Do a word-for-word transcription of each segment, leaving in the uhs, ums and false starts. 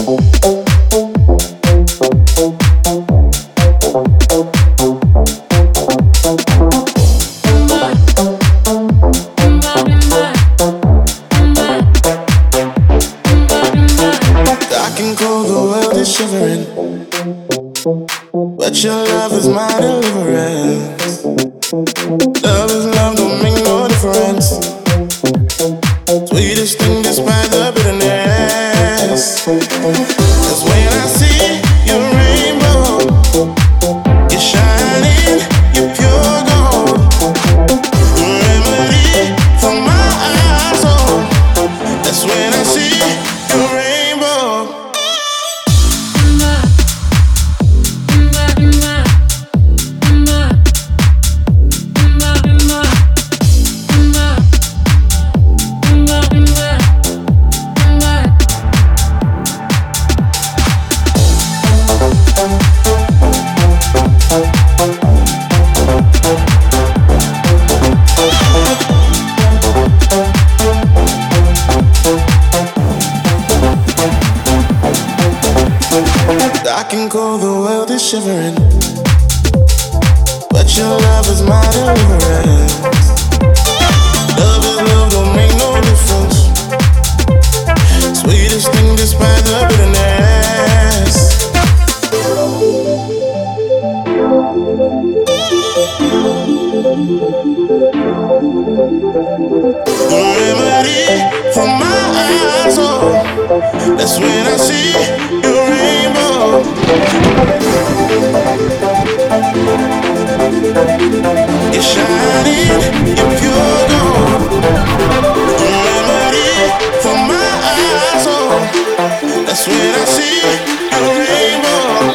But your love is my deliverance. Love is love, don't make no difference. Sweetest thing despite the bitterness. 'Cause when I see your rainbow, you're shining, you're pure gold. Remedy for my soul. That's when I see your rainbow. I can call the world is shivering, but your love is my deliverance. Love is love, don't make no difference. Sweetest thing despite the bitterness. The remedy for my soul. That's when I see your rainbow. You're shining, you're pure gold. The remedy for my soul. That's when I see your rainbow.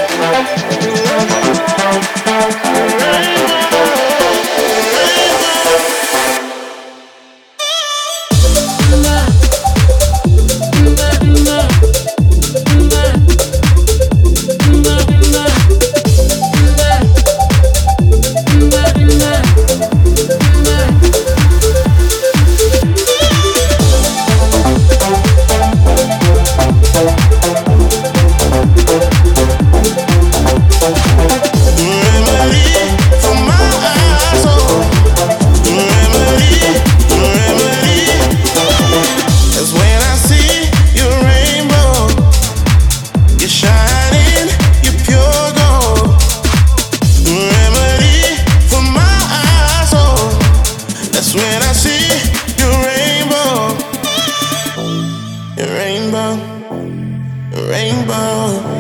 When I see your rainbow, your rainbow, your rainbow.